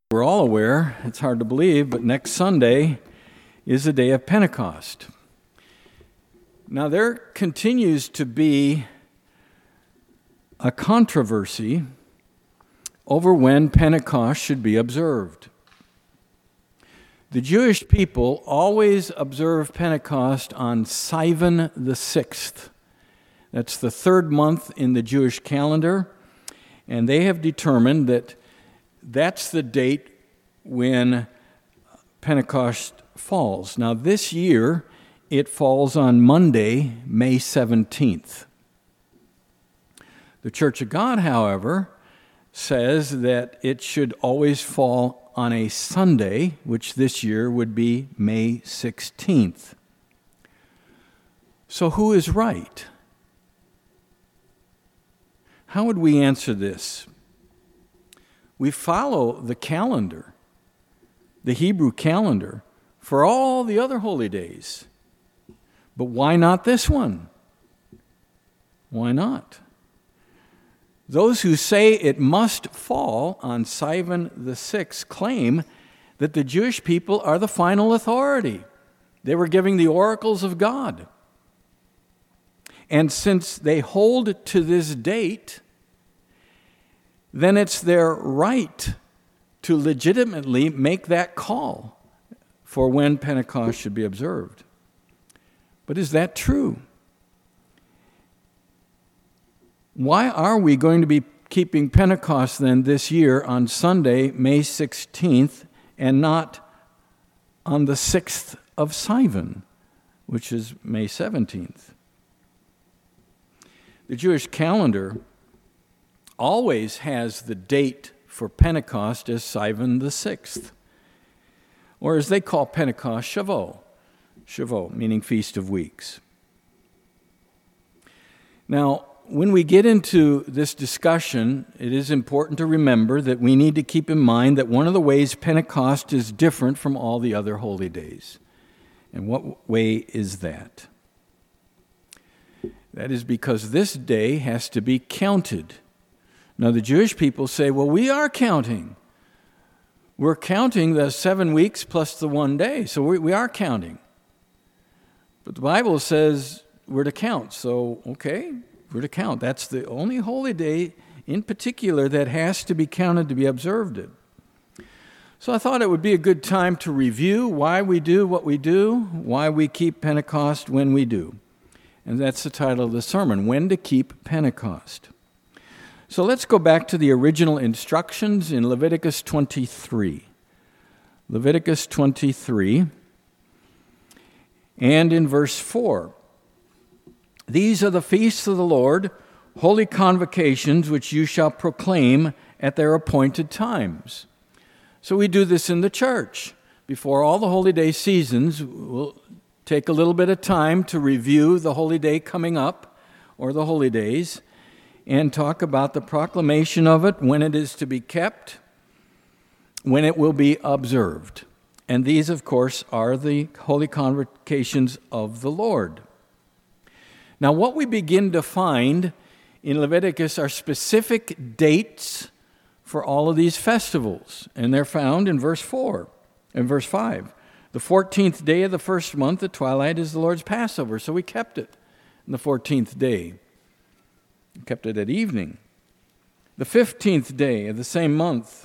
We're all aware, it's hard to believe, but next Sunday is the day of Pentecost. Now, there continues to be a controversy over when Pentecost should be observed. The Jewish people always observe Pentecost on Sivan the 6th. That's the third month in the Jewish calendar, and they have determined that that's the date when Pentecost falls. Now, this year, it falls on Monday, May 17th. The Church of God, however, says that it should always fall on a Sunday, which this year would be May 16th. So who is right? How would we answer this? We follow the calendar, the Hebrew calendar, for all the other holy days. But why not this one? Why not? Those who say it must fall on Sivan the 6th claim that the Jewish people are the final authority. They were giving the oracles of God. And since they hold to this date, then it's their right to legitimately make that call for when Pentecost should be observed. But is that true? Why are we going to be keeping Pentecost then this year on Sunday, May 16th, and not on the 6th of Sivan, which is May 17th? The Jewish calendar always has the date for Pentecost as Sivan the 6th, or as they call Pentecost, Shavuot, meaning Feast of Weeks. Now, when we get into this discussion, it is important to remember that we need to keep in mind that one of the ways Pentecost is different from all the other holy days. And what way is that? That is because this day has to be counted. Now, the Jewish people say, well, we are counting. We're counting the 7 weeks plus the 1 day, so we are counting. But the Bible says we're to count, so okay, we're to count. That's the only holy day in particular that has to be counted to be observed. So I thought it would be a good time to review why we do what we do, why we keep Pentecost when we do. And that's the title of the sermon, When to Keep Pentecost. So let's go back to the original instructions in Leviticus 23. Leviticus 23, and in verse 4. These are the feasts of the Lord, holy convocations, which you shall proclaim at their appointed times. So we do this in the church. Before all the holy day seasons, we'll take a little bit of time to review the holy day coming up, or the holy days, and talk about the proclamation of it, when it is to be kept, when it will be observed. And these, of course, are the holy convocations of the Lord. Now, what we begin to find in Leviticus are specific dates for all of these festivals, and they're found in verse 4 and verse 5. The 14th day of the first month at twilight is the Lord's Passover, so we kept it on the 14th day. We kept it at evening. The 15th day of the same month,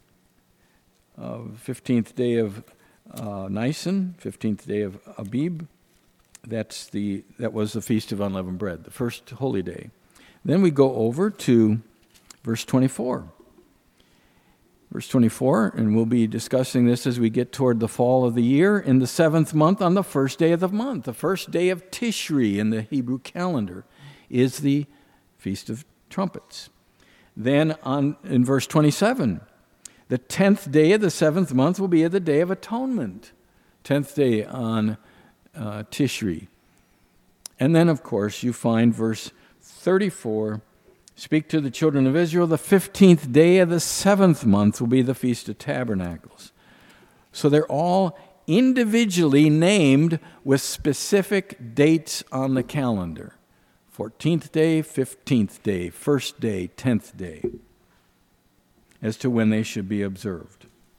15th day of Nisan, 15th day of Abib, that was the Feast of Unleavened Bread, the first holy day. Then we go over to verse 24. Verse 24, and we'll be discussing this as we get toward the fall of the year. In the 7th month, on the first day of the month, the first day of Tishri in the Hebrew calendar, is the Feast of Trumpets. Then in verse 27, the 10th day of the 7th month will be the Day of Atonement. 10th day on Tishri. And then, of course, you find verse 34, speak to the children of Israel, the 15th day of the 7th month will be the Feast of Tabernacles. So they're all individually named with specific dates on the calendar. 14th day, 15th day, 1st day, 10th day, as to when they should be observed.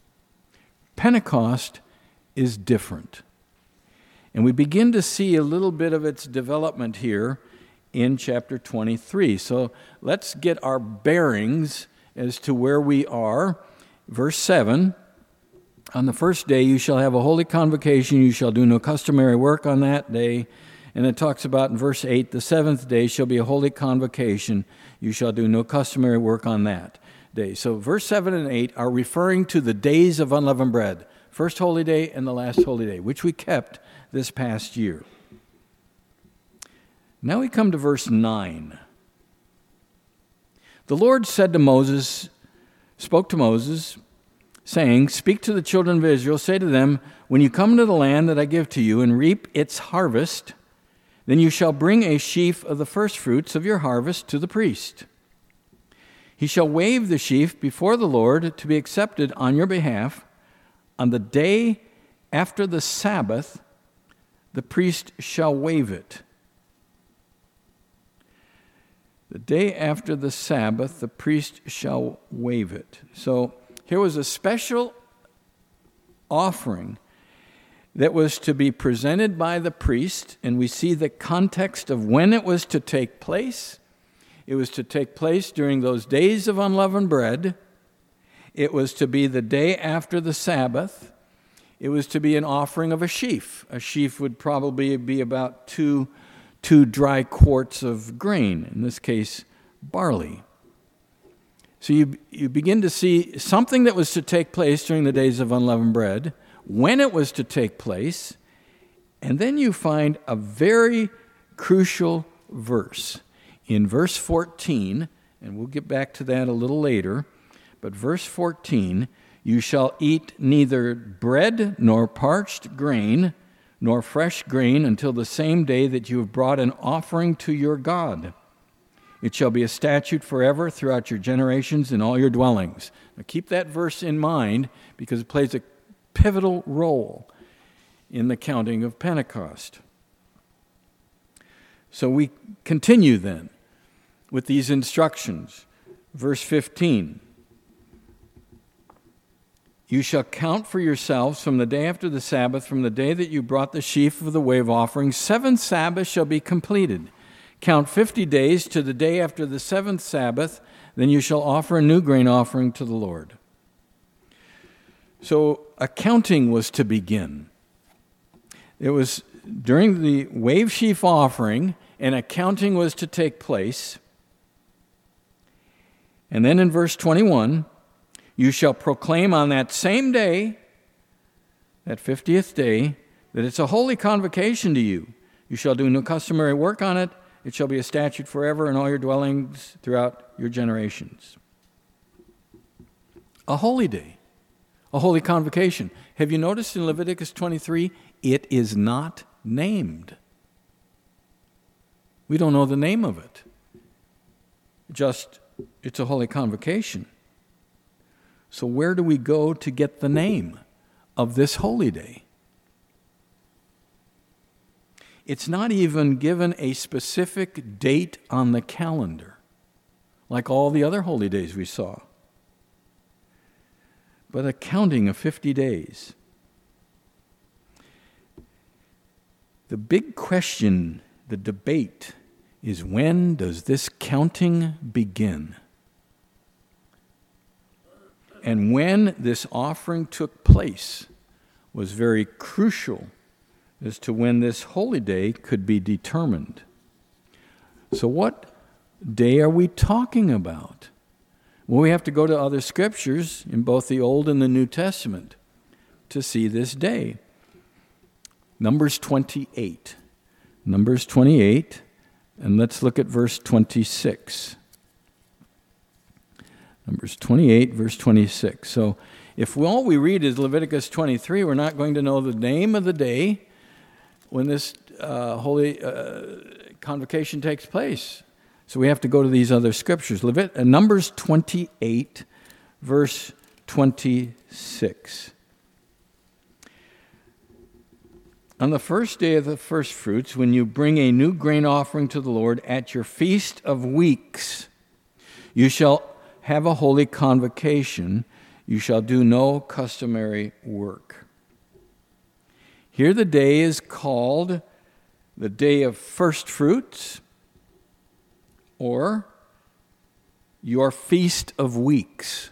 Pentecost is different. And we begin to see a little bit of its development here in chapter 23. So let's get our bearings as to where we are. Verse 7, on the first day you shall have a holy convocation, you shall do no customary work on that day. And it talks about in verse 8, the seventh day shall be a holy convocation, you shall do no customary work on that day. So verse 7 and 8 are referring to the days of unleavened bread, first holy day and the last holy day, which we kept this past year. Now we come to verse 9. The Lord spoke to Moses, saying, speak to the children of Israel, say to them, when you come to the land that I give to you and reap its harvest, then you shall bring a sheaf of the firstfruits of your harvest to the priest. He shall wave the sheaf before the Lord to be accepted on your behalf. On the day after the Sabbath, the priest shall wave it. The day after the Sabbath, the priest shall wave it. So here was a special offering that was to be presented by the priest, and we see the context of when it was to take place. It was to take place during those days of unleavened bread. It was to be the day after the Sabbath. It was to be an offering of a sheaf. A sheaf would probably be about two dry quarts of grain, in this case, barley. So you begin to see something that was to take place during the days of unleavened bread, when it was to take place, and then you find a very crucial verse. In verse 14, and we'll get back to that a little later, but verse 14, you shall eat neither bread nor parched grain, nor fresh grain until the same day that you have brought an offering to your God. It shall be a statute forever throughout your generations in all your dwellings. Now keep that verse in mind because it plays a pivotal role in the counting of Pentecost. So we continue then with these instructions. Verse 15. You shall count for yourselves from the day after the Sabbath, from the day that you brought the sheaf of the wave offering, 7 Sabbaths shall be completed. Count 50 days to the day after the 7th Sabbath, then you shall offer a new grain offering to the Lord. So a counting was to begin. It was during the wave sheaf offering, and a counting was to take place. And then in verse 21, you shall proclaim on that same day, that 50th day, that it's a holy convocation to you. You shall do no customary work on it. It shall be a statute forever in all your dwellings throughout your generations. A holy day, a holy convocation. Have you noticed in Leviticus 23, it is not named. We don't know the name of it. Just, it's a holy convocation. So where do we go to get the name of this holy day? It's not even given a specific date on the calendar, like all the other holy days we saw, but a counting of 50 days. The big question, the debate, is when does this counting begin? And when this offering took place was very crucial as to when this holy day could be determined. So what day are we talking about? Well, we have to go to other scriptures in both the Old and the New Testament to see this day. Numbers 28. Numbers 28, and let's look at verse 26. Numbers 28, verse 26. So if all we read is Leviticus 23, we're not going to know the name of the day when this holy convocation takes place. So we have to go to these other scriptures. Numbers 28, verse 26. On the first day of the first fruits, when you bring a new grain offering to the Lord at your feast of weeks, you shall have a holy convocation. You shall do no customary work. Here the day is called the day of first fruits, or your feast of weeks.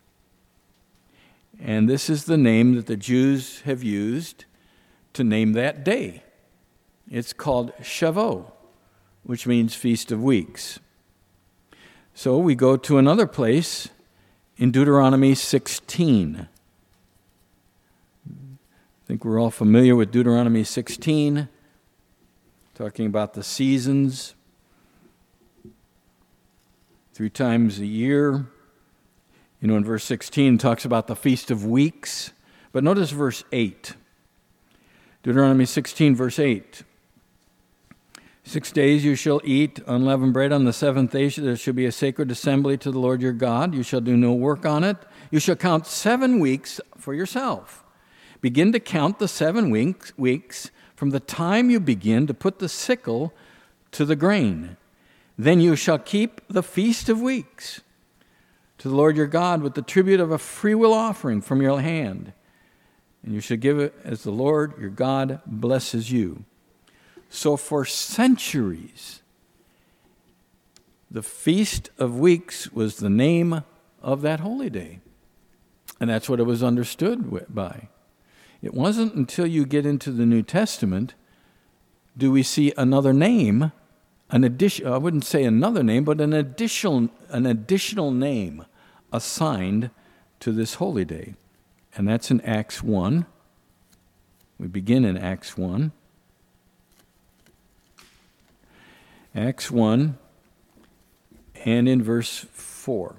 And this is the name that the Jews have used to name that day. It's called Shavuot, which means Feast of Weeks. So we go to another place in Deuteronomy 16. I think we're all familiar with Deuteronomy 16, talking about the seasons, 3 times a year. You know, in verse 16 it talks about the Feast of Weeks. But notice verse 8. Deuteronomy 16, verse 8. 6 days you shall eat unleavened bread. On the 7th day there shall be a sacred assembly to the Lord your God. You shall do no work on it. You shall count 7 weeks for yourself. Begin to count the 7 weeks from the time you begin to put the sickle to the grain. Then you shall keep the Feast of Weeks to the Lord your God with the tribute of a freewill offering from your hand. And you shall give it as the Lord your God blesses you. So for centuries, the Feast of Weeks was the name of that holy day. And that's what it was understood by. It wasn't until you get into the New Testament do we see another name, I wouldn't say another name, but an additional name assigned to this holy day. And that's in Acts 1. We begin in Acts 1. Acts 1 and in verse 4.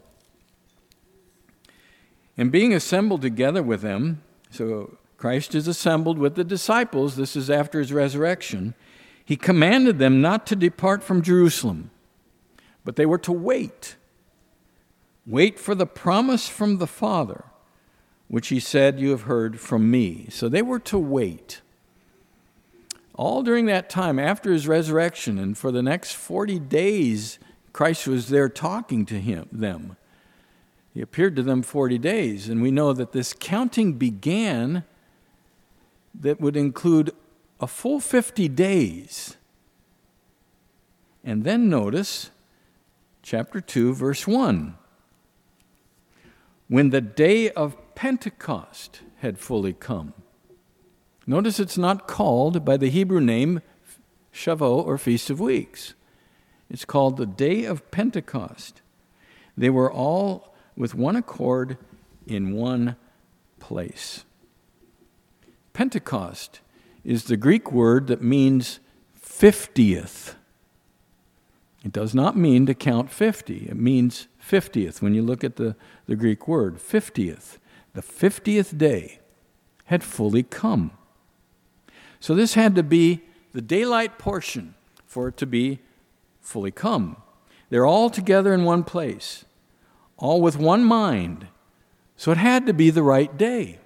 And being assembled together with them, so Christ is assembled with the disciples, this is after his resurrection, he commanded them not to depart from Jerusalem, but they were to wait for the promise from the Father, which he said, you have heard from me. So they were to wait. All during that time after his resurrection, and for the next 40 days, Christ was there talking to them. He appeared to them 40 days, and we know that this counting began that would include a full 50 days. And then notice chapter 2, verse 1. When the day of Pentecost had fully come. Notice it's not called by the Hebrew name Shavuot or Feast of Weeks. It's called the day of Pentecost. They were all with one accord in one place. Pentecost is the Greek word that means 50th. It does not mean to count 50. It means 50th. When you look at the Greek word, 50th. The 50th day had fully come. So this had to be the daylight portion for it to be fully come. They're all together in one place, all with one mind. So it had to be the right day.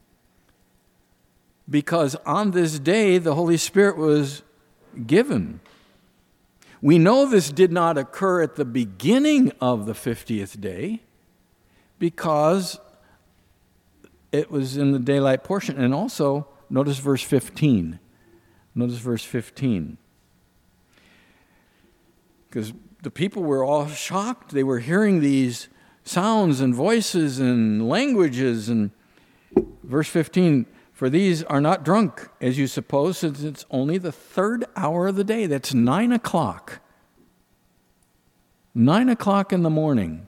Because on this day, the Holy Spirit was given. We know this did not occur at the beginning of the 50th day because it was in the daylight portion. And also, notice verse 15. Notice verse 15. Because the people were all shocked. They were hearing these sounds and voices and languages. And verse 15, for these are not drunk, as you suppose, since it's only the 3rd hour of the day. That's 9 o'clock. 9 o'clock in the morning.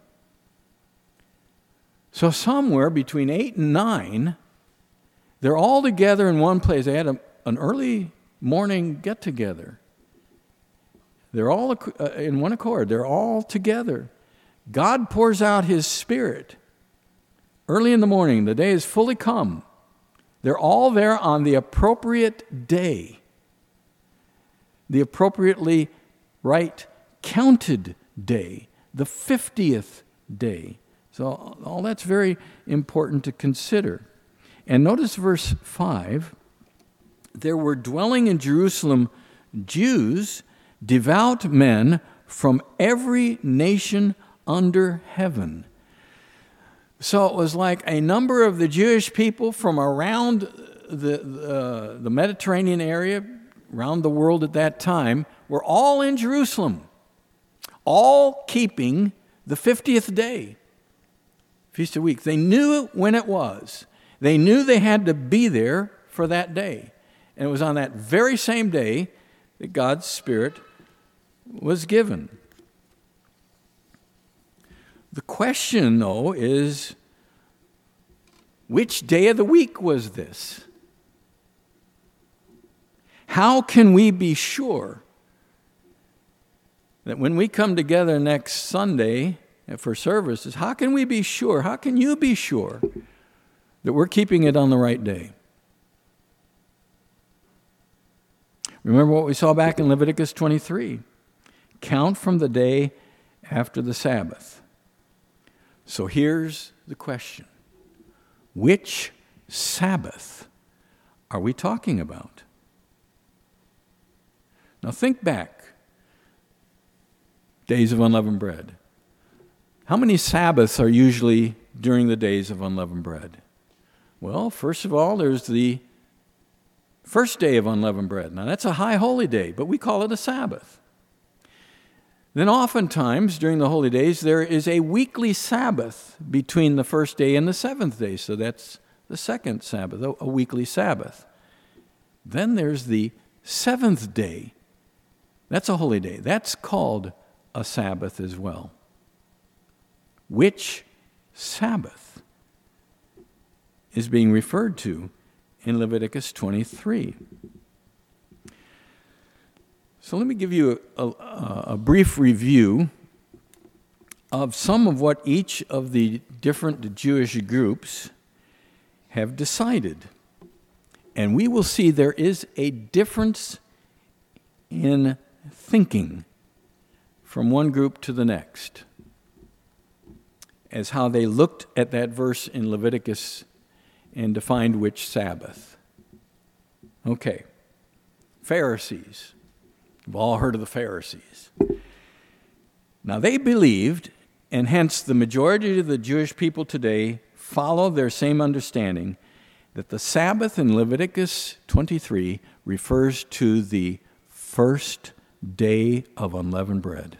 So somewhere between 8 and 9, they're all together in one place. They had an early morning get-together. They're all in one accord. They're all together. God pours out his Spirit early in the morning. The day is fully come. They're all there on the appropriate day, the appropriately right counted day, the 50th day. So all that's very important to consider. And notice verse 5, there were dwelling in Jerusalem Jews, devout men from every nation under heaven. So it was like a number of the Jewish people from around the Mediterranean area, around the world at that time, were all in Jerusalem, all keeping the 50th day, Feast of Weeks. They knew when it was. They knew they had to be there for that day. And it was on that very same day that God's Spirit was given. The question, though, is which day of the week was this? How can we be sure that when we come together next Sunday for services, how can we be sure, how can you be sure that we're keeping it on the right day? Remember what we saw back in Leviticus 23. Count from the day after the Sabbath. So here's the question. Which Sabbath are we talking about? Now think back. Days of unleavened bread. How many Sabbaths are usually during the days of unleavened bread? Well, first of all, there's the first day of unleavened bread. Now that's a high holy day, but we call it a Sabbath. Then oftentimes during the holy days, there is a weekly Sabbath between the first day and the seventh day. So that's the second Sabbath, a weekly Sabbath. Then there's the seventh day. That's a holy day. That's called a Sabbath as well. Which Sabbath is being referred to in Leviticus 23? So let me give you a brief review of some of what each of the different Jewish groups have decided. And we will see there is a difference in thinking from one group to the next as how they looked at that verse in Leviticus and defined which Sabbath. Okay, Pharisees. We've all heard of the Pharisees. Now they believed, and hence the majority of the Jewish people today follow their same understanding, that the Sabbath in Leviticus 23 refers to the first day of unleavened bread.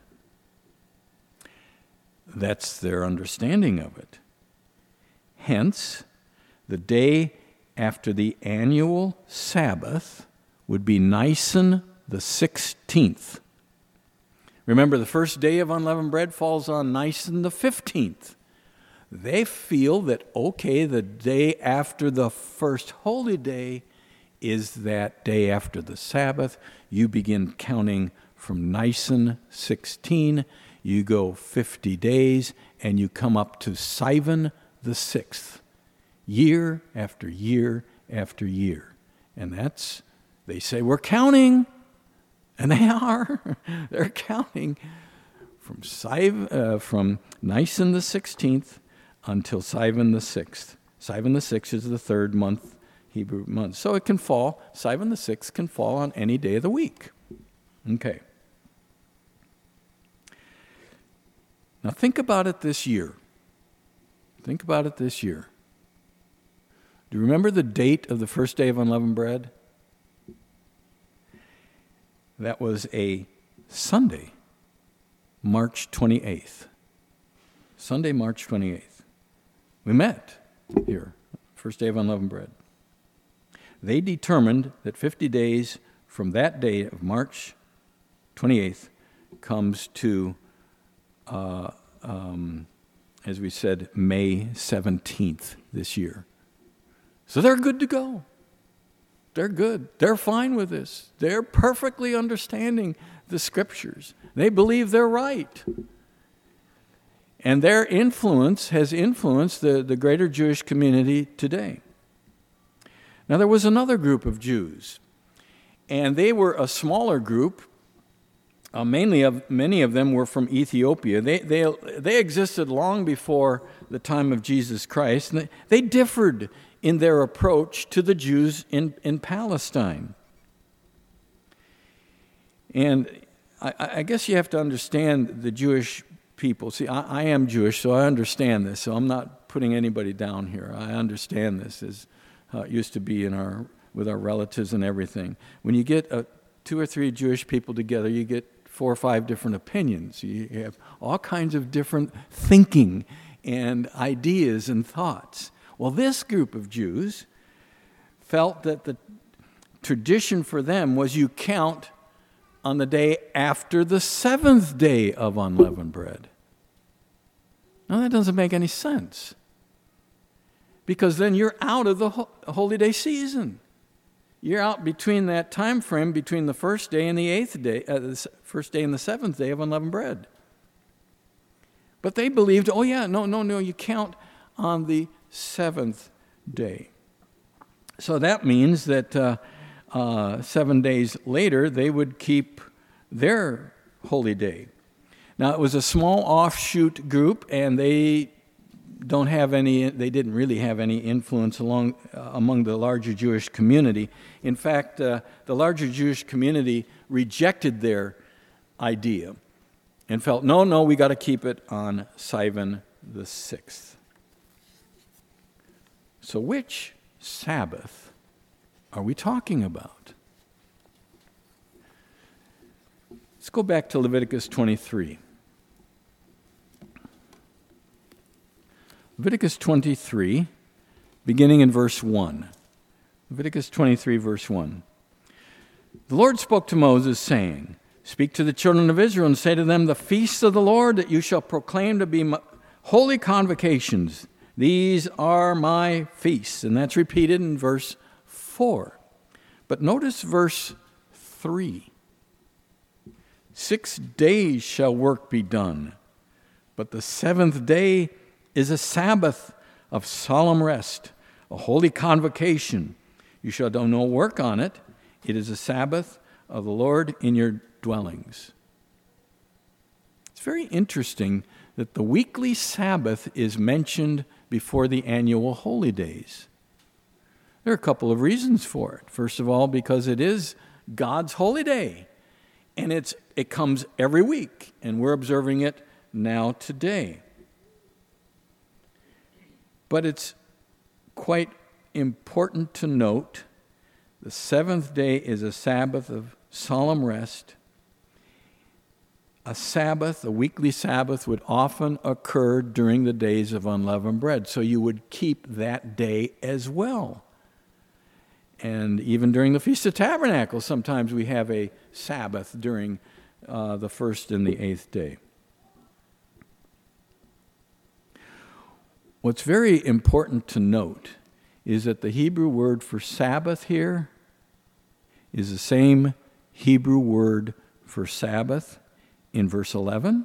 That's their understanding of it. Hence, the day after the annual Sabbath would be Nisan the 16th. Remember, the first day of unleavened bread falls on Nisan the 15th. They feel that, okay, the day after the first holy day is that day after the Sabbath. You begin counting from Nisan 16. You go 50 days, and you come up to Sivan the 6th. Year after year after year. And that's, they say, we're counting. And they are. They're counting from Nisan the 16th until Sivan the 6th. Sivan the 6th is the third month, Hebrew month. So it can fall, Sivan the 6th can fall on any day of the week. Okay. Now think about it this year. Think about it this year. Do you remember the date of the first day of unleavened bread? That was a Sunday, March 28th. Sunday, March 28th. We met here, first day of unleavened bread. They determined that 50 days from that day of March 28th comes to, as we said, May 17th this year. So they're good to go. They're good. They're fine with this. They're perfectly understanding the Scriptures. They believe they're right. And their influence has influenced the greater Jewish community today. Now, there was another group of Jews, and they were a smaller group. Many of them were from Ethiopia. They existed long before the time of Jesus Christ, and they differed in their approach to the Jews in Palestine. And I guess you have to understand the Jewish people. See, I am Jewish, so I understand this, so I'm not putting anybody down here. I understand this as it used to be with our relatives and everything. When you get 2 or 3 Jewish people together, you get 4 or 5 different opinions. You have all kinds of different thinking and ideas and thoughts. Well, this group of Jews felt that the tradition for them was you count on the day after the 7th day of unleavened bread. Now, that doesn't make any sense, because then you're out of the holy day season. You're out between that time frame between the first day and the 8th day, the first day and the 7th day of unleavened bread. But they believed, no, you count on the 7th day. So that means that 7 days later, they would keep their holy day. Now, it was a small offshoot group, and they didn't really have any influence among the larger Jewish community. In fact, the larger Jewish community rejected their idea and felt, no, we got to keep it on Sivan the 6th. So which Sabbath are we talking about? Let's go back to Leviticus 23. Leviticus 23, beginning in verse 1. Leviticus 23, verse 1. The Lord spoke to Moses, saying, "Speak to the children of Israel and say to them, the feasts of the Lord that you shall proclaim to be holy convocations. These are my feasts." And that's repeated in verse 4. But notice verse 3. 6 days shall work be done, but the 7th day is a Sabbath of solemn rest, a holy convocation. You shall do no work on it. It is a Sabbath of the Lord in your dwellings. It's very interesting that the weekly Sabbath is mentioned before the annual holy days. There are a couple of reasons for it. First of all, because it is God's holy day, and it comes every week, and we're observing it now today. But it's quite important to note the 7th day is a Sabbath of solemn rest. A Sabbath, a weekly Sabbath, would often occur during the days of unleavened bread, so you would keep that day as well. And even during the Feast of Tabernacles, sometimes we have a Sabbath during the 1st and the 8th day. What's very important to note is that the Hebrew word for Sabbath here is the same Hebrew word for Sabbath in verse 11.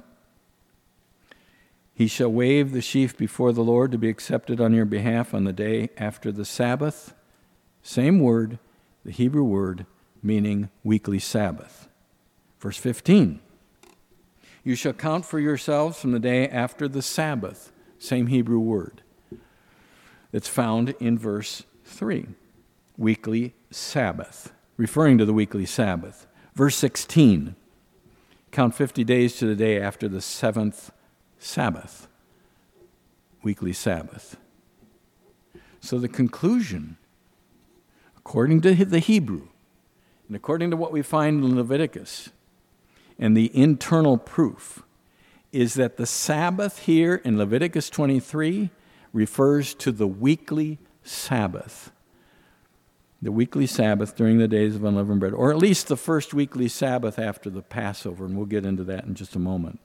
He shall wave the sheaf before the Lord to be accepted on your behalf on the day after the Sabbath. Same word, the Hebrew word meaning weekly Sabbath. Verse 15. You shall count for yourselves from the day after the Sabbath. Same Hebrew word. It's found in verse 3. Weekly Sabbath, referring to the weekly Sabbath. Verse 16. Count 50 days to the day after the 7th Sabbath. Weekly Sabbath. So the conclusion, according to the Hebrew, and according to what we find in Leviticus, and the internal proof, is that the Sabbath here in Leviticus 23 refers to the weekly Sabbath. The weekly Sabbath during the days of unleavened bread, or at least the first weekly Sabbath after the Passover, and we'll get into that in just a moment.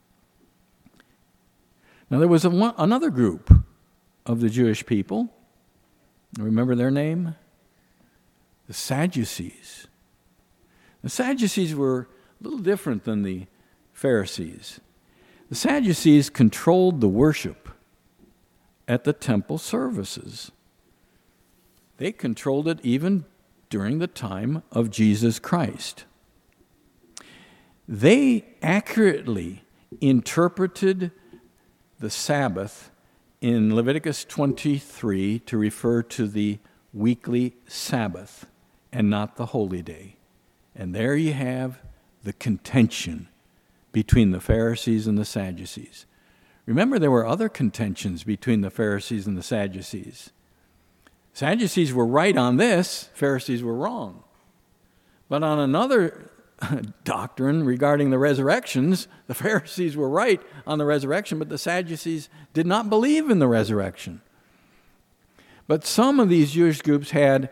Now there was another group of the Jewish people. Remember their name? The Sadducees. The Sadducees were a little different than the Pharisees. The Sadducees controlled the worship at the temple services. They controlled it even during the time of Jesus Christ. They accurately interpreted the Sabbath in Leviticus 23 to refer to the weekly Sabbath and not the holy day. And there you have the contention between the Pharisees and the Sadducees. Remember, there were other contentions between the Pharisees and the Sadducees. Sadducees were right on this, Pharisees were wrong. But on another doctrine regarding the resurrections, the Pharisees were right on the resurrection, but the Sadducees did not believe in the resurrection. But some of these Jewish groups had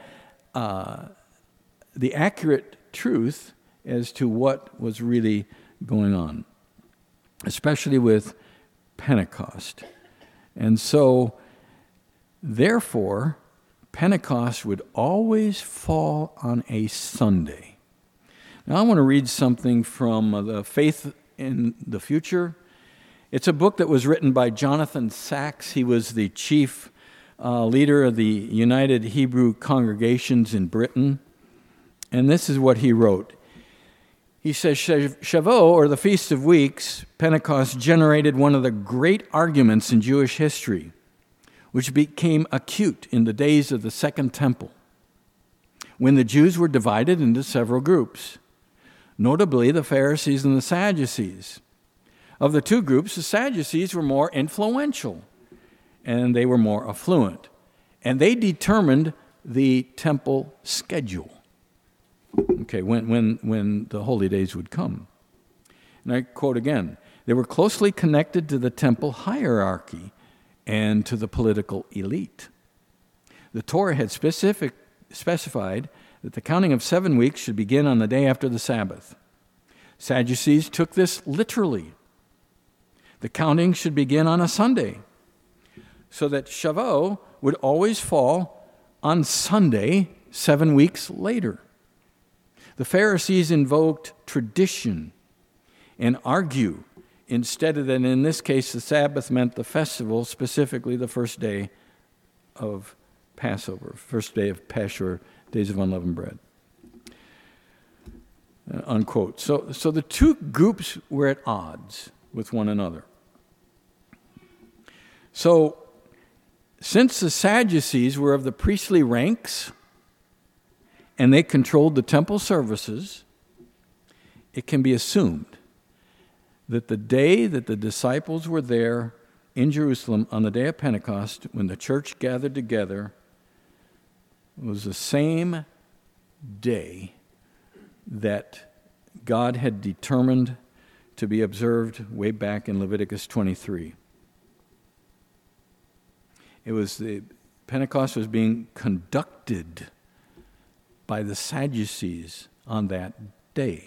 the accurate truth as to what was really going on, especially with Pentecost. And so, therefore, Pentecost would always fall on a Sunday. Now, I want to read something from the Faith in the Future. It's a book that was written by Jonathan Sacks. He was the chief leader of the United Hebrew Congregations in Britain. And this is what he wrote. He says, Shavuot, or the Feast of Weeks, Pentecost, generated one of the great arguments in Jewish history, which became acute in the days of the Second Temple, when the Jews were divided into several groups, notably the Pharisees and the Sadducees. Of the two groups, the Sadducees were more influential, and they were more affluent, and they determined the temple schedule. Okay, when the holy days would come. And I quote again, they were closely connected to the temple hierarchy and to the political elite. The Torah had specified that the counting of 7 weeks should begin on the day after the Sabbath. Sadducees took this literally. The counting should begin on a Sunday, so that Shavuot would always fall on Sunday 7 weeks later. The Pharisees invoked tradition and argue instead of that, in this case, the Sabbath meant the festival, specifically the first day of Passover, first day of Pashur, days of unleavened bread. Unquote. So the two groups were at odds with one another. So, since the Sadducees were of the priestly ranks, and they controlled the temple services, it can be assumed that the day that the disciples were there in Jerusalem on the day of Pentecost, when the church gathered together, was the same day that God had determined to be observed way back in Leviticus 23. Pentecost was being conducted by the Sadducees on that day.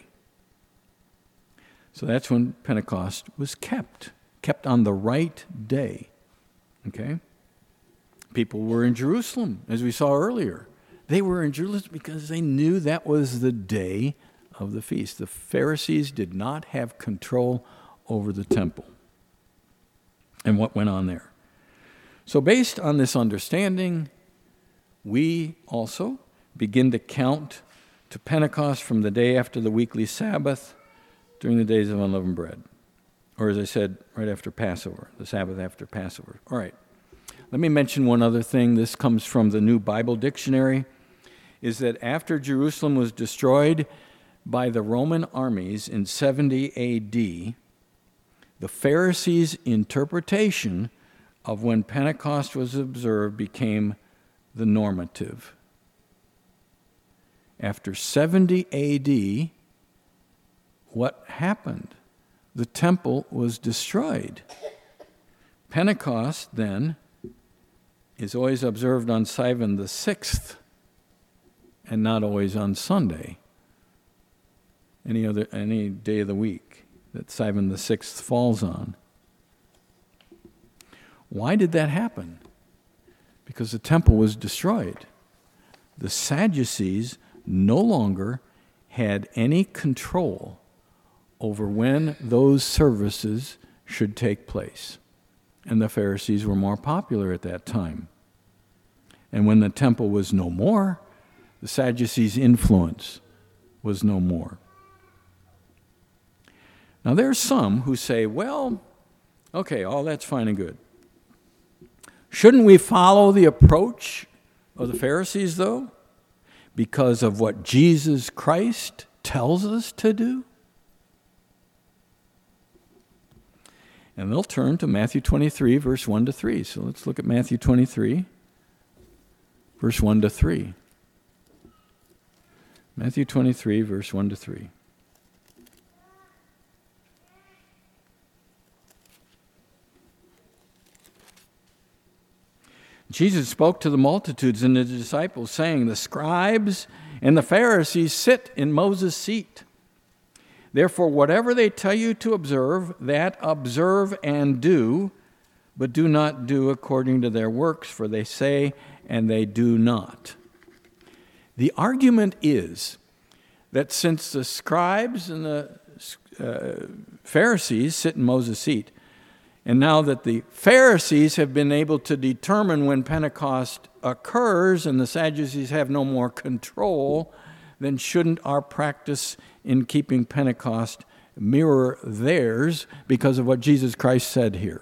So that's when Pentecost was kept on the right day. Okay? People were in Jerusalem, as we saw earlier. They were in Jerusalem because they knew that was the day of the feast. The Pharisees did not have control over the temple and what went on there. So based on this understanding, we also begin to count to Pentecost from the day after the weekly Sabbath during the days of unleavened bread. Or as I said, right after Passover, the Sabbath after Passover. All right. Let me mention one other thing. This comes from the New Bible Dictionary, is that after Jerusalem was destroyed by the Roman armies in 70 A.D., the Pharisees' interpretation of when Pentecost was observed became the normative. After 70 A.D., what happened? The temple was destroyed. Pentecost, then, is always observed on Sivan the 6th and not always on Sunday, any day of the week that Sivan the 6th falls on. Why did that happen? Because the temple was destroyed. The Sadducees no longer had any control over when those services should take place. And the Pharisees were more popular at that time. And when the temple was no more, the Sadducees' influence was no more. Now there are some who say, well, okay, all that's fine and good. Shouldn't we follow the approach of the Pharisees, though, because of what Jesus Christ tells us to do? And they'll turn to Matthew 23, verse 1 to 3. So let's look at Matthew 23, verse 1 to 3. Matthew 23, verse 1 to 3. Jesus spoke to the multitudes and the disciples, saying, "The scribes and the Pharisees sit in Moses' seat. Therefore, whatever they tell you to observe, that observe and do, but do not do according to their works, for they say and they do not." The argument is that since the scribes and the Pharisees sit in Moses' seat, and now that the Pharisees have been able to determine when Pentecost occurs and the Sadducees have no more control, then shouldn't our practice in keeping Pentecost mirror theirs because of what Jesus Christ said here?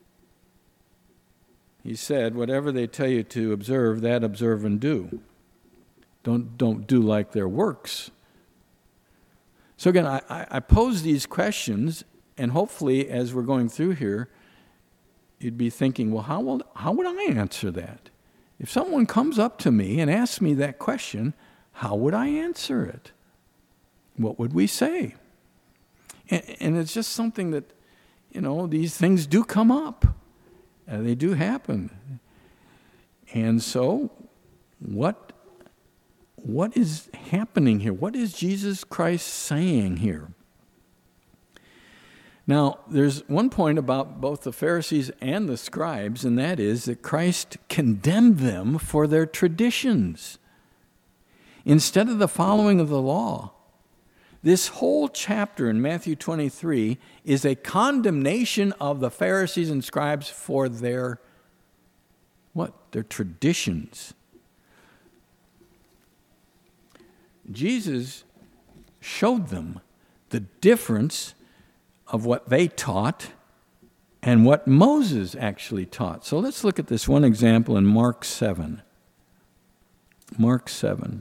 He said, whatever they tell you to observe, that observe and do. Don't do like their works. So again, I pose these questions, and hopefully as we're going through here, you'd be thinking, well, how would I answer that? If someone comes up to me and asks me that question, how would I answer it? What would we say? And it's just something that, these things do come up. They do happen. And so, what is happening here? What is Jesus Christ saying here? Now, there's one point about both the Pharisees and the scribes, and that is that Christ condemned them for their traditions instead of the following of the law. This whole chapter in Matthew 23 is a condemnation of the Pharisees and scribes for their traditions. Jesus showed them the difference of what they taught and what Moses actually taught. So let's look at this one example in Mark 7. Mark 7.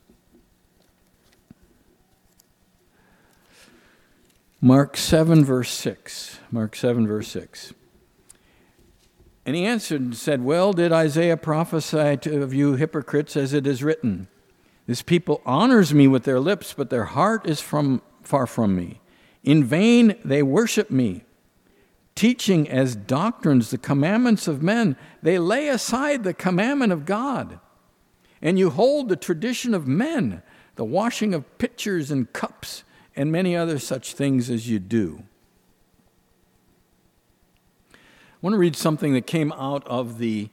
Mark 7, verse 6. Mark 7, verse 6. And he answered and said, "Well did Isaiah prophesy of you hypocrites, as it is written, this people honors me with their lips, but their heart is far from me. In vain they worship me, teaching as doctrines the commandments of men. They lay aside the commandment of God. And you hold the tradition of men, the washing of pitchers and cups, and many other such things as you do." I want to read something that came out of the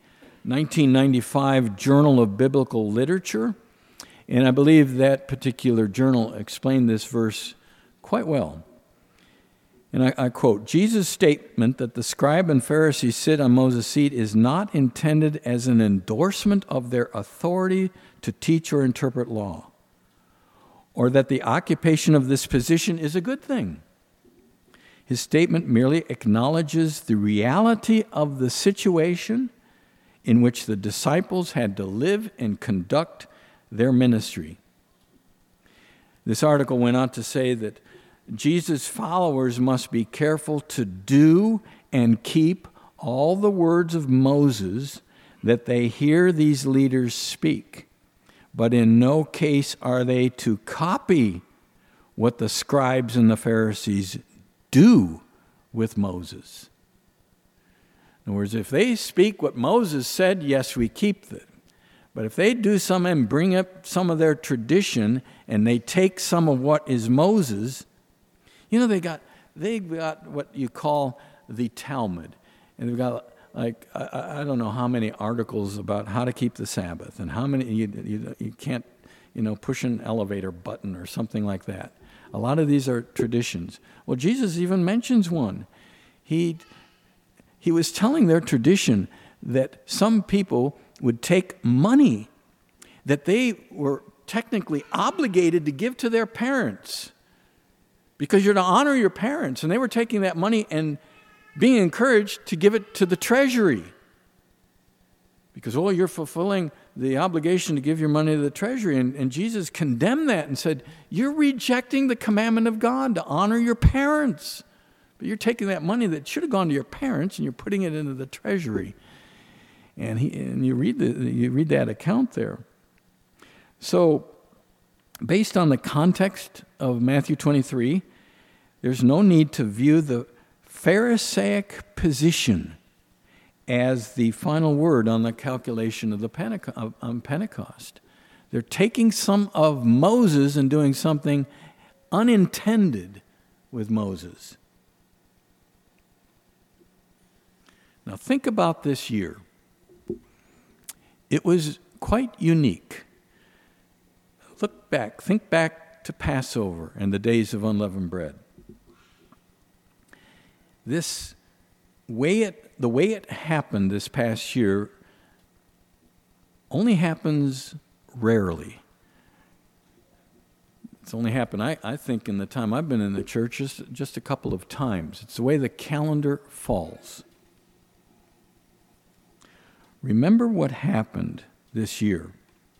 1995 Journal of Biblical Literature, and I believe that particular journal explained this verse quite well. And I quote, "Jesus' statement that the scribe and Pharisee sit on Moses' seat is not intended as an endorsement of their authority to teach or interpret law, or that the occupation of this position is a good thing. His statement merely acknowledges the reality of the situation in which the disciples had to live and conduct their ministry." This article went on to say that Jesus' followers must be careful to do and keep all the words of Moses that they hear these leaders speak, but in no case are they to copy what the scribes and the Pharisees do with Moses. In other words, if they speak what Moses said, yes, we keep them. But if they do some and bring up some of their tradition and they take some of what is Moses, they've got what you call the Talmud. And they've got I don't know how many articles about how to keep the Sabbath and how many you can't push an elevator button or something like that. A lot of these are traditions. Well, Jesus even mentions one. He was telling their tradition that some people would take money that they were technically obligated to give to their parents, because you're to honor your parents, and they were taking that money and being encouraged to give it to the treasury. Because, you're fulfilling the obligation to give your money to the treasury. And Jesus condemned that and said, you're rejecting the commandment of God to honor your parents But you're taking that money that should have gone to your parents and you're putting it into the treasury. And you read that account there. So, based on the context of Matthew 23, there's no need to view the Pharisaic position as the final word on the calculation of the Pentecost. They're taking some of Moses and doing something unintended with Moses. Now think about this year. It was quite unique. Think back to Passover and the days of unleavened bread. The way it happened this past year only happens rarely. It's only happened, I think, in the time I've been in the church, just a couple of times. It's the way the calendar falls. Remember what happened this year.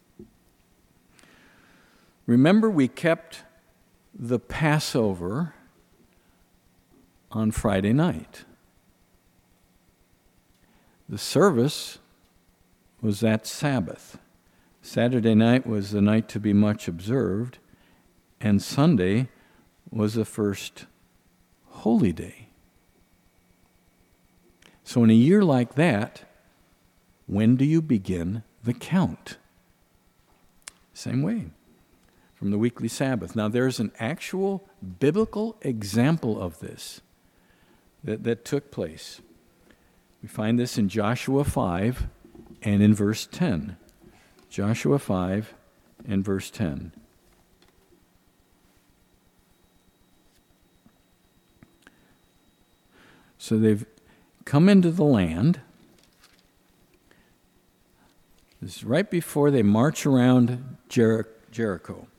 Remember, we kept the Passover on Friday night. The service was that Sabbath. Saturday night was the night to be much observed, and Sunday was the first holy day. So in a year like that, when do you begin the count? Same way, from the weekly Sabbath. Now there's an actual biblical example of this that took place. We find this in Joshua 5 and in verse 10. Joshua 5 and verse 10. So they've come into the land. This is right before they march around Jericho.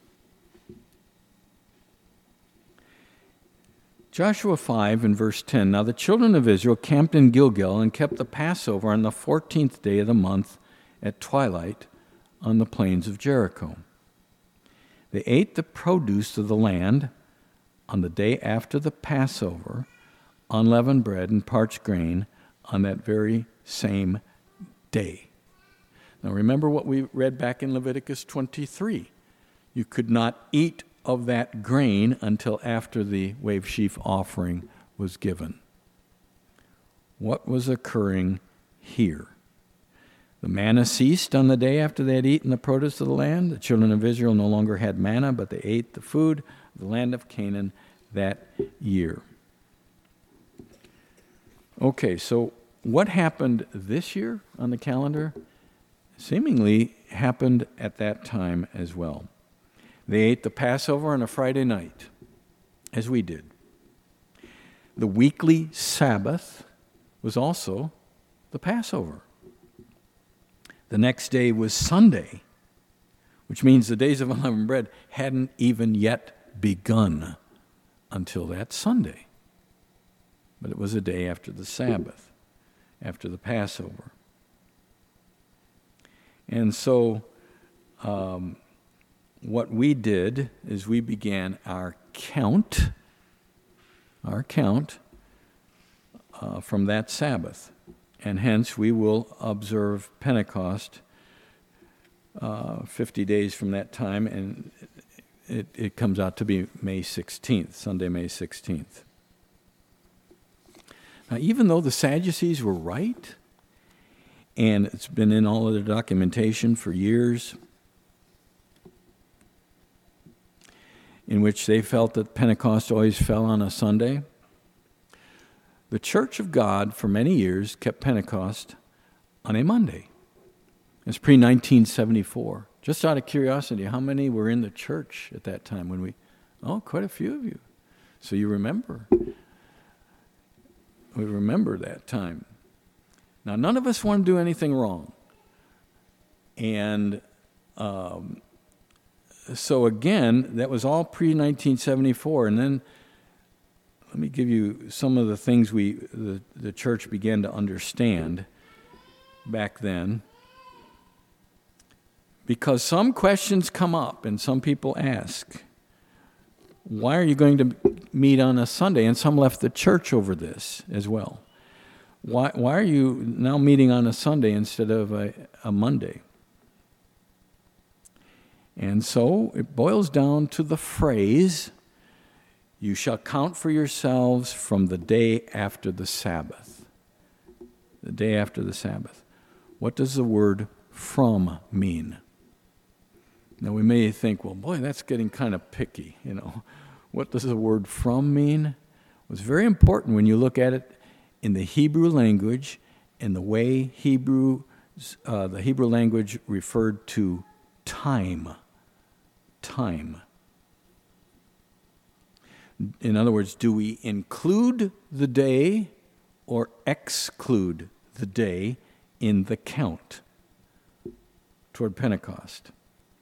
Joshua 5 and verse 10. Now the children of Israel camped in Gilgal and kept the Passover on the 14th day of the month at twilight on the plains of Jericho. They ate the produce of the land on the day after the Passover, unleavened bread and parched grain on that very same day. Now remember what we read back in Leviticus 23. You could not eat of that grain until after the wave sheaf offering was given. What was occurring here? The manna ceased on the day after they had eaten the produce of the land. The children of Israel no longer had manna, but they ate the food of the land of Canaan that year. Okay, so what happened this year on the calendar seemingly happened at that time as well. They ate the Passover on a Friday night, as we did. The weekly Sabbath was also the Passover. The next day was Sunday, which means the days of unleavened bread hadn't even yet begun until that Sunday. But it was a day after the Sabbath, after the Passover. And so what we did is we began our count from that Sabbath. And hence we will observe Pentecost 50 days from that time, and it comes out to be May 16th, Sunday, May 16th. Now, even though the Sadducees were right, and it's been in all of their documentation for years, in which they felt that Pentecost always fell on a Sunday, the Church of God for many years kept Pentecost on a Monday. It's pre-1974. Just out of curiosity, how many were in the church at that time when quite a few of you. So you remember. We remember that time. Now, none of us want to do anything wrong. And so again, that was all pre-1974. And then let me give you some of the things the church began to understand back then. Because some questions come up and some people ask, why are you going to meet on a Sunday? And some left the church over this as well. Why are you now meeting on a Sunday instead of a Monday? And so it boils down to the phrase, you shall count for yourselves from the day after the Sabbath. The day after the Sabbath. What does the word from mean? Now we may think, well, boy, that's getting kind of picky, What does the word from mean? It was very important when you look at it in the Hebrew language and the way the Hebrew language referred to time. Time. In other words, do we include the day or exclude the day in the count toward Pentecost?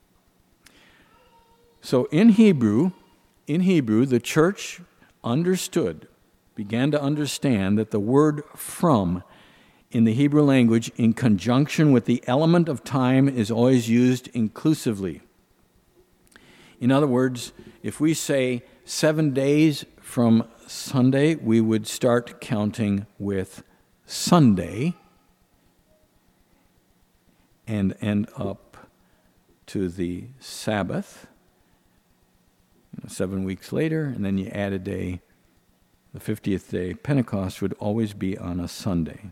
So in Hebrew, the church began to understand that the word from in the Hebrew language in conjunction with the element of time is always used inclusively. In other words, if we say 7 days from Sunday, we would start counting with Sunday and end up to the Sabbath, 7 weeks later, and then you add a day. The 50th day, Pentecost, would always be on a Sunday.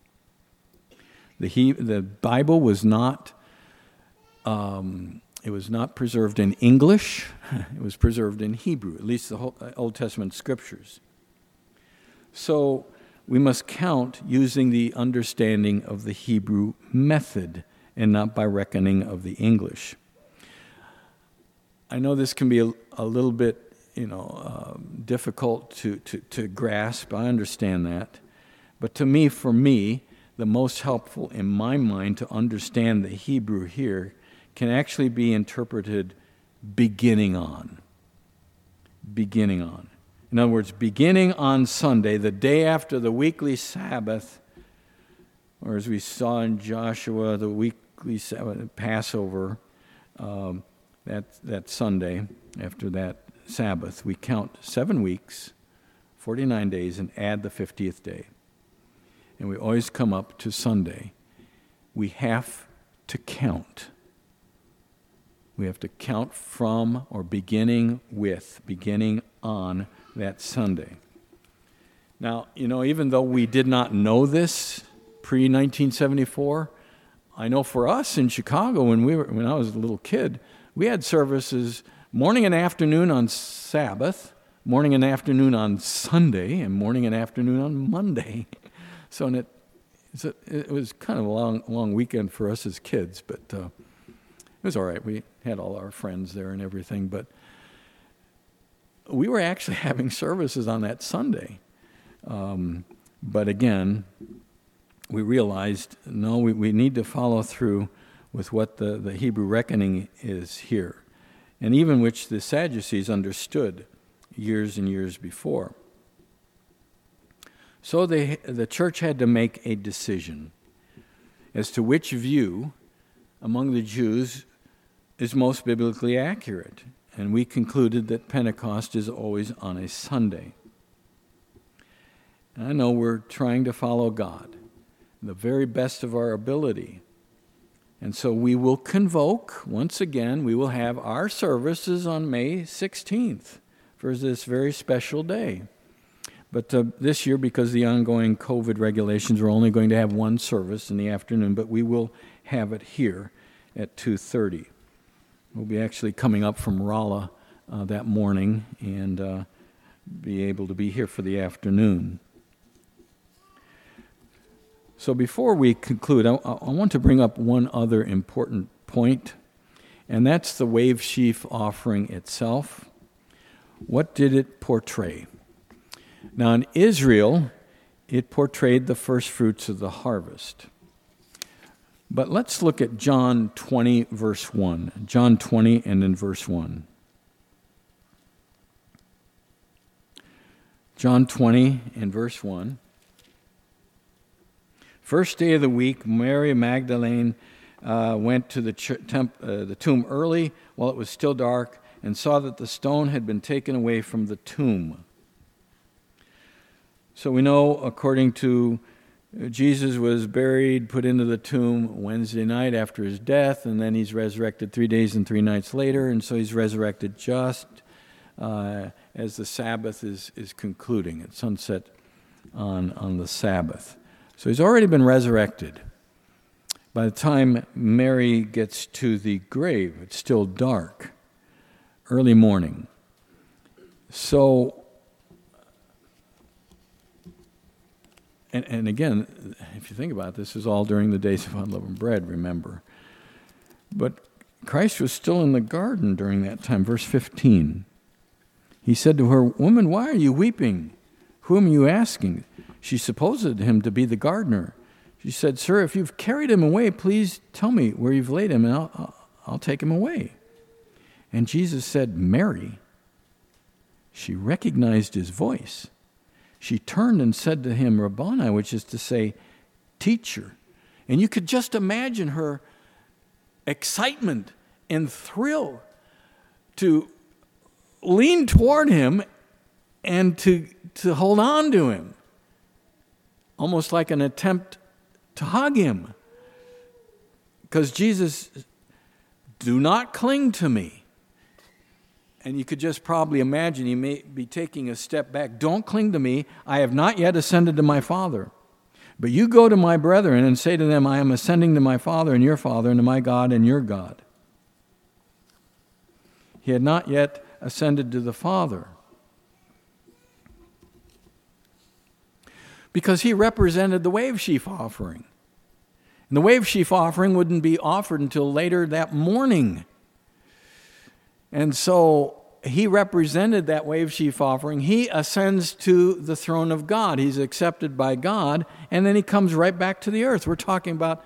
The Bible was not preserved in English. It was preserved in Hebrew, at least the whole Old Testament scriptures. So we must count using the understanding of the Hebrew method and not by reckoning of the English. I know this can be a little bit difficult to grasp. I understand that. But for me, the most helpful in my mind to understand the Hebrew here can actually be interpreted beginning on. Beginning on. In other words, beginning on Sunday, the day after the weekly Sabbath, or as we saw in Joshua, the weekly Sabbath, Passover, that Sunday after that Sabbath, we count 7 weeks, 49 days, and add the 50th day. And we always come up to Sunday. We have to count. We have to count from or beginning on that Sunday. Now, even though we did not know this pre-1974, I know for us in Chicago when I was a little kid, we had services morning and afternoon on Sabbath, morning and afternoon on Sunday, and morning and afternoon on Monday. So it was kind of a long weekend for us as kids, but it was all right. We had all our friends there and everything, but we were actually having services on that Sunday. But again, we realized, no, we need to follow through with what the Hebrew reckoning is here, and even which the Sadducees understood years and years before. So the church had to make a decision as to which view among the Jews is most biblically accurate, and we concluded that Pentecost is always on a Sunday. And I know we're trying to follow God, the very best of our ability. And so we will convoke, once again, we will have our services on May 16th for this very special day. But this year, because of the ongoing COVID regulations, we're only going to have one service in the afternoon, but we will have it here at 2:30. We'll be actually coming up from Rolla that morning and be able to be here for the afternoon. So before we conclude, I want to bring up one other important point, and that's the wave sheaf offering itself. What did it portray? Now in Israel, it portrayed the first fruits of the harvest. But let's look at John 20, verse 1. John 20 and in verse 1. John 20 and verse 1. First day of the week, Mary Magdalene went to the tomb early while it was still dark and saw that the stone had been taken away from the tomb. So we know, according to Jesus was buried, put into the tomb Wednesday night after his death, and then he's resurrected 3 days and 3 nights later, and so he's resurrected just as the Sabbath is concluding at sunset on the Sabbath. So he's already been resurrected. By the time Mary gets to the grave, it's still dark, early morning. So, and again, if you think about it, this is all during the days of unleavened bread, remember. But Christ was still in the garden during that time. Verse 15. He said to her, "Woman, why are you weeping? Whom are you asking?" She supposed him to be the gardener. She said, "Sir, if you've carried him away, please tell me where you've laid him, and I'll take him away." And Jesus said, "Mary." She recognized his voice. She turned and said to him, "Rabboni," which is to say, teacher. And you could just imagine her excitement and thrill to lean toward him and to hold on to him, almost like an attempt to hug him. Because Jesus, "Do not cling to me." And you could just probably imagine he may be taking a step back. "Don't cling to me. I have not yet ascended to my Father. But you go to my brethren and say to them, I am ascending to my Father and your Father, and to my God and your God." He had not yet ascended to the Father, because he represented the wave sheaf offering. And the wave sheaf offering wouldn't be offered until later that morning. And so he represented that wave sheaf offering. He ascends to the throne of God. He's accepted by God, and then he comes right back to the earth. We're talking about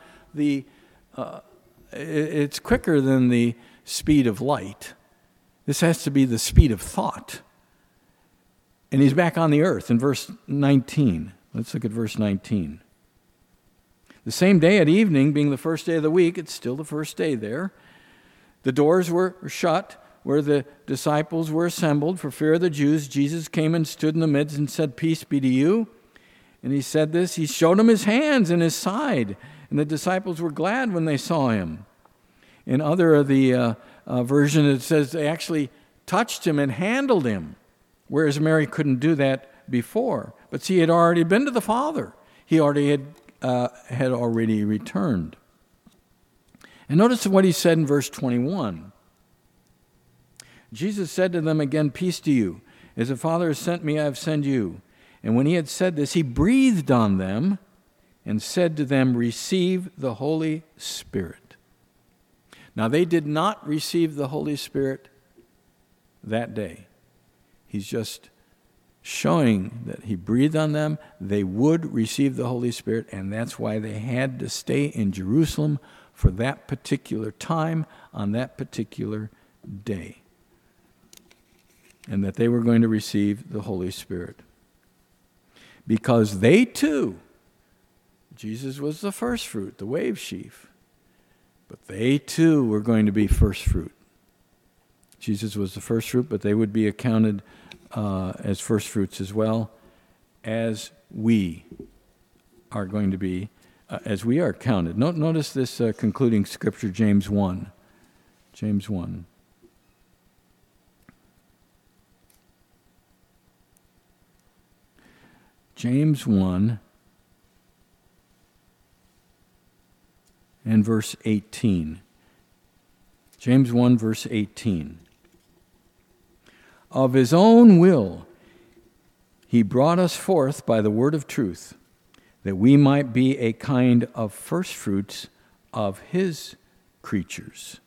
it's quicker than the speed of light. This has to be the speed of thought. And he's back on the earth in verse 19. Let's look at verse 19. The same day at evening, being the first day of the week, it's still the first day there, the doors were shut where the disciples were assembled for fear of the Jews. Jesus came and stood in the midst and said, "Peace be to you." And he said this. He showed them his hands and his side. And the disciples were glad when they saw him. In other of the version, it says they actually touched him and handled him, whereas Mary couldn't do that before. But see, he had already been to the Father. He already had already returned. And notice what he said in verse 21. Jesus said to them again, "Peace to you. As the Father has sent me, I have sent you." And when he had said this, he breathed on them and said to them, "Receive the Holy Spirit." Now, they did not receive the Holy Spirit that day. He's just showing that he breathed on them. They would receive the Holy Spirit, and that's why they had to stay in Jerusalem for that particular time on that particular day, and that they were going to receive the Holy Spirit. Because they too, Jesus was the first fruit, the wave sheaf, but they too were going to be first fruit. Jesus was the first fruit, but they would be accounted as first fruits as well, as we are going to be, as we are counted. Notice this concluding scripture, James 1. James 1. James 1 and verse 18. James 1, verse 18. Of his own will he brought us forth by the word of truth, that we might be a kind of firstfruits of his creatures.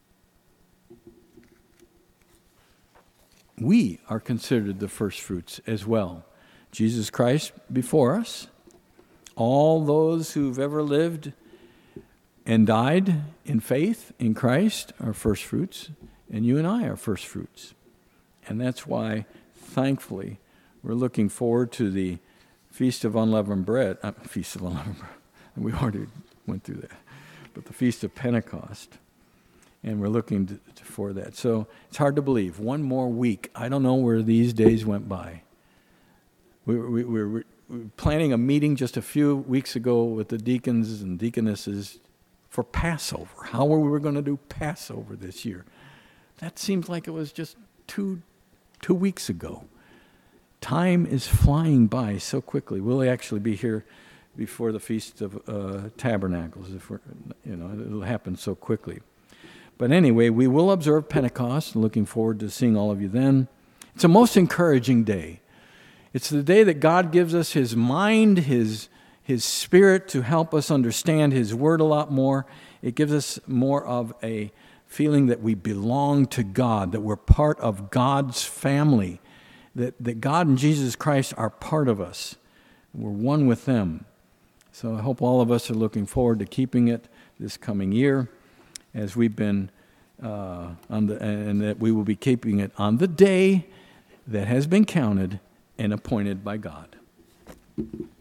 We are considered the firstfruits as well. Jesus Christ before us, all those who've ever lived and died in faith in Christ are firstfruits, and you and I are firstfruits. And that's why, thankfully, we're looking forward to the Feast of Unleavened Bread. Feast of Unleavened Bread. We already went through that. But the Feast of Pentecost. And we're looking for that. So it's hard to believe. One more week. I don't know where these days went by. We're planning a meeting just a few weeks ago with the deacons and deaconesses for Passover. How we were going to do Passover this year. That seems like it was just two weeks ago. Time is flying by so quickly. We'll actually be here before the Feast of Tabernacles. It'll happen so quickly. But anyway, we will observe Pentecost. Looking forward to seeing all of you then. It's a most encouraging day. It's the day that God gives us His mind, His Spirit to help us understand His Word a lot more. It gives us more of a feeling that we belong to God, that we're part of God's family, that God and Jesus Christ are part of us. We're one with them. So I hope all of us are looking forward to keeping it this coming year, as we've been and that we will be keeping it on the day that has been counted and appointed by God.